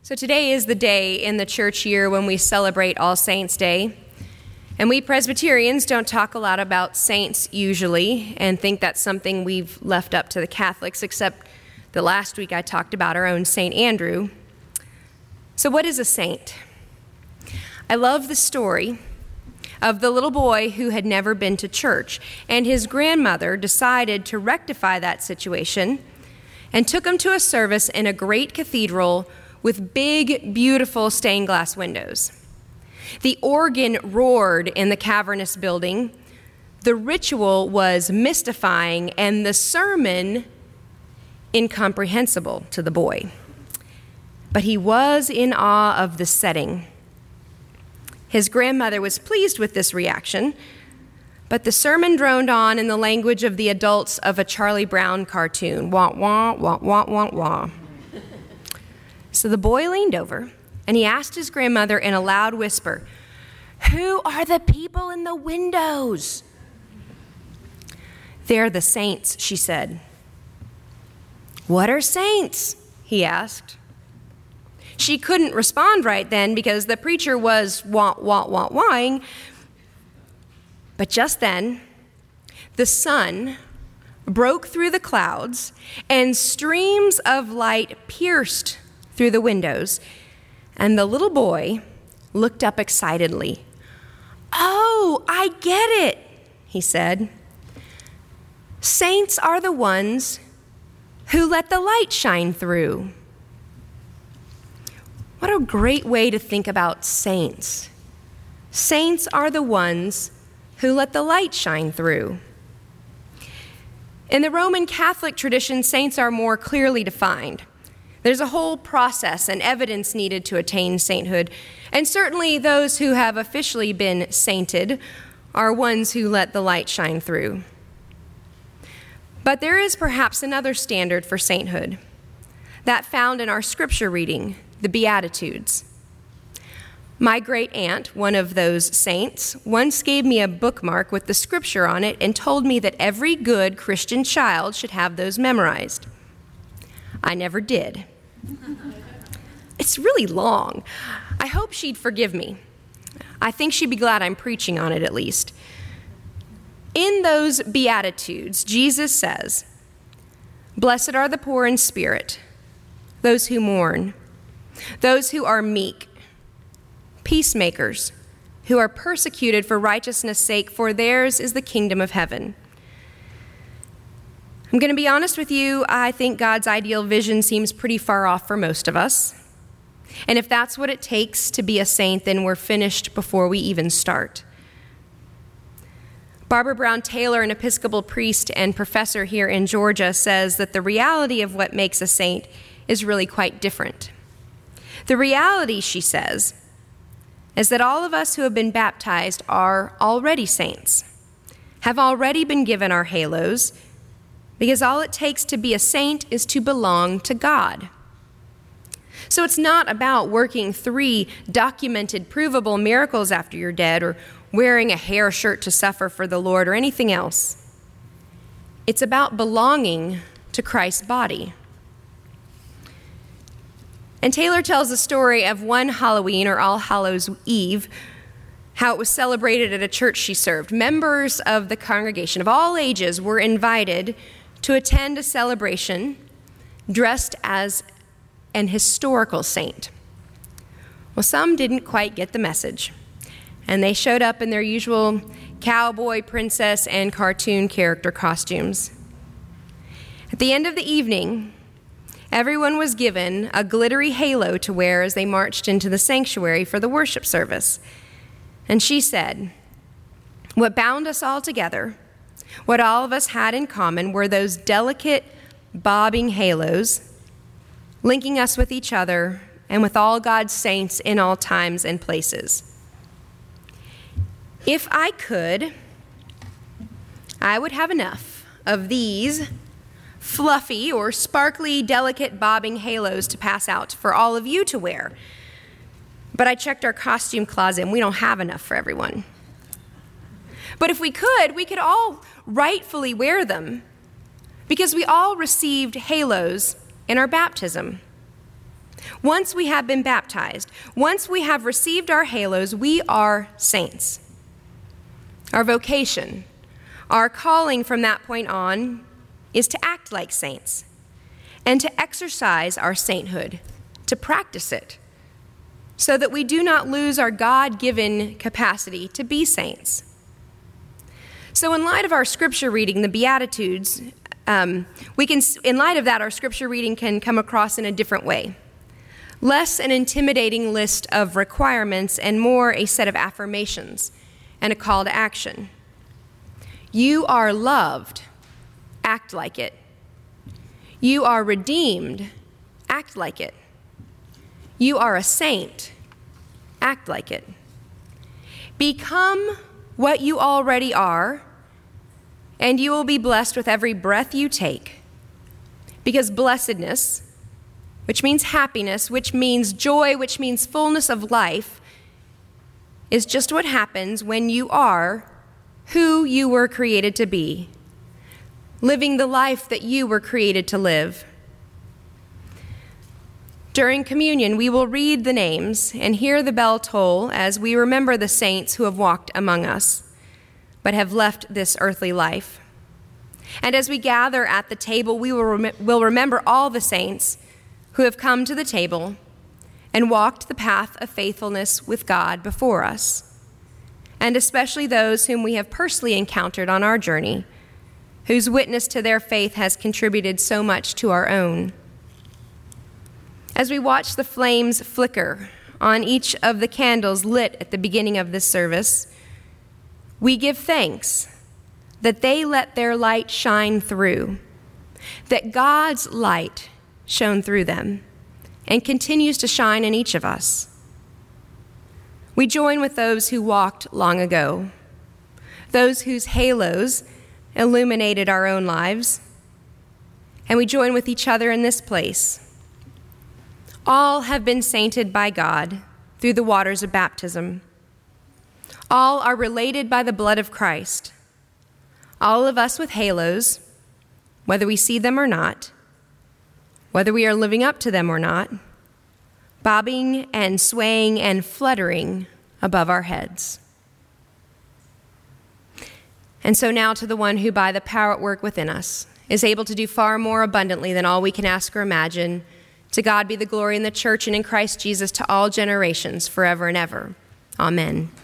So today is the day in the church year when we celebrate All Saints' Day. And we Presbyterians don't talk a lot about saints usually and think that's something we've left up to the Catholics, except the last week I talked about our own St. Andrew. So what is a saint? I love the story of the little boy who had never been to church, and his grandmother decided to rectify that situation and took him to a service in a great cathedral with big, beautiful stained glass windows. The organ roared in the cavernous building. The ritual was mystifying, and the sermon incomprehensible to the boy. But he was in awe of the setting. His grandmother was pleased with this reaction, but the sermon droned on in the language of the adults of a Charlie Brown cartoon. Wah, wah, wah, wah, wah, wah. So the boy leaned over, and he asked his grandmother in a loud whisper, "Who are the people in the windows?" "They're the saints," she said. "What are saints?" he asked. She couldn't respond right then because the preacher was wah-wah-wah-wahing. But just then, the sun broke through the clouds, and streams of light pierced through the windows, and the little boy looked up excitedly. "Oh, I get it," he said. "Saints are the ones who let the light shine through." What a great way to think about saints. Saints are the ones who let the light shine through. In the Roman Catholic tradition, saints are more clearly defined. There's a whole process and evidence needed to attain sainthood, and certainly those who have officially been sainted are ones who let the light shine through. But there is perhaps another standard for sainthood, that found in our scripture reading, the Beatitudes. My great-aunt, one of those saints, once gave me a bookmark with the scripture on it and told me that every good Christian child should have those memorized. I never did. It's really long. I hope she'd forgive me. I think she'd be glad I'm preaching on it at least. In those Beatitudes, Jesus says, "Blessed are the poor in spirit, those who mourn, those who are meek, peacemakers, who are persecuted for righteousness' sake, for theirs is the kingdom of heaven." I'm going to be honest with you, I think God's ideal vision seems pretty far off for most of us. And if that's what it takes to be a saint, then we're finished before we even start. Barbara Brown Taylor, an Episcopal priest and professor here in Georgia, says that the reality of what makes a saint is really quite different. The reality, she says, is that all of us who have been baptized are already saints, have already been given our halos, because all it takes to be a saint is to belong to God. So it's not about working 3 documented, provable miracles after you're dead, or wearing a hair shirt to suffer for the Lord, or anything else. It's about belonging to Christ's body. And Taylor tells the story of one Halloween, or All Hallows Eve, how it was celebrated at a church she served. Members of the congregation of all ages were invited to attend a celebration dressed as an historical saint. Well, some didn't quite get the message, and they showed up in their usual cowboy, princess, and cartoon character costumes. At the end of the evening, everyone was given a glittery halo to wear as they marched into the sanctuary for the worship service. And she said, "What bound us all together, what all of us had in common, were those delicate, bobbing halos, linking us with each other and with all God's saints in all times and places. If I could, I would have enough of these fluffy or sparkly, delicate, bobbing halos to pass out for all of you to wear. But I checked our costume closet, and we don't have enough for everyone. But if we could all rightfully wear them, because we all received halos in our baptism. Once we have been baptized, once we have received our halos, we are saints. Our vocation, our calling from that point on, is to act like saints and to exercise our sainthood, to practice it, so that we do not lose our God-given capacity to be saints. So in light of our scripture reading, the Beatitudes, in light of that, our scripture reading can come across in a different way. Less an intimidating list of requirements and more a set of affirmations and a call to action. You are loved, act like it. You are redeemed, act like it. You are a saint, act like it. Become what you already are, and you will be blessed with every breath you take. Because blessedness, which means happiness, which means joy, which means fullness of life, is just what happens when you are who you were created to be, living the life that you were created to live. During communion, we will read the names and hear the bell toll as we remember the saints who have walked among us, but have left this earthly life. And as we gather at the table, we will remember all the saints who have come to the table and walked the path of faithfulness with God before us, and especially those whom we have personally encountered on our journey, whose witness to their faith has contributed so much to our own. As we watch the flames flicker on each of the candles lit at the beginning of this service, we give thanks that they let their light shine through, that God's light shone through them and continues to shine in each of us. We join with those who walked long ago, those whose halos illuminated our own lives, and we join with each other in this place. All have been sainted by God through the waters of baptism. All are related by the blood of Christ. All of us with halos, whether we see them or not, whether we are living up to them or not, bobbing and swaying and fluttering above our heads. And so now to the one who by the power at work within us is able to do far more abundantly than all we can ask or imagine, to God be the glory in the church and in Christ Jesus to all generations, forever and ever. Amen.